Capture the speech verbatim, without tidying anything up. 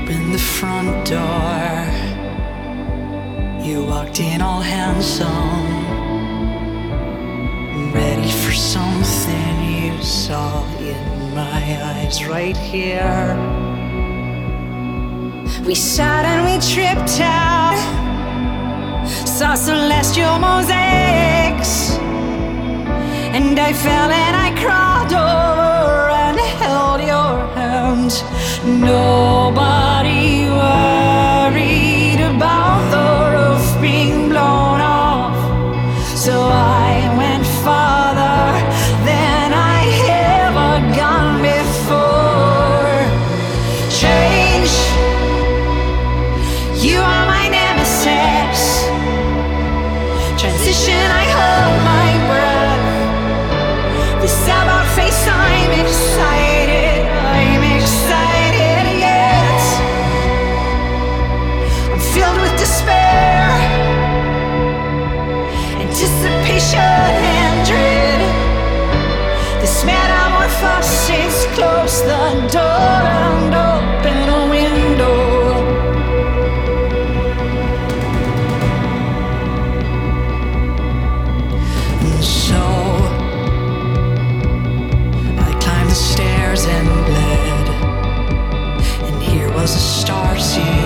opened the front door. You walked in all handsome, ready for something you saw in my eyes right here. We sat and we tripped out, saw celestial mosaics, and I fell and I crawled over and held your hand. Nobody worried about the roof being blown off, so I went farther than I ever gone before. Change, you are my nemesis. Transition, I hold my breath. This about face, I'm excited, I'm excited yet. I'm filled with despair, anticipation and dread. This metamorphosis, close the door and open a window. And so and bled, and here was a starseed